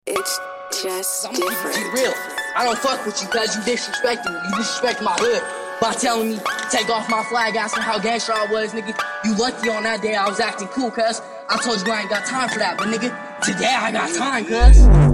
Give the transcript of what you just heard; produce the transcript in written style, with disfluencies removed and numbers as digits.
It's just I'm different. gonna be real. I don't fuck with you cause you disrespecting me. You disrespect my hood by telling me take off my flag, asking how gangster I was, nigga. You lucky on that day I was acting cool, cuz I told you I ain't got time for that. But nigga, today I got time, cuz.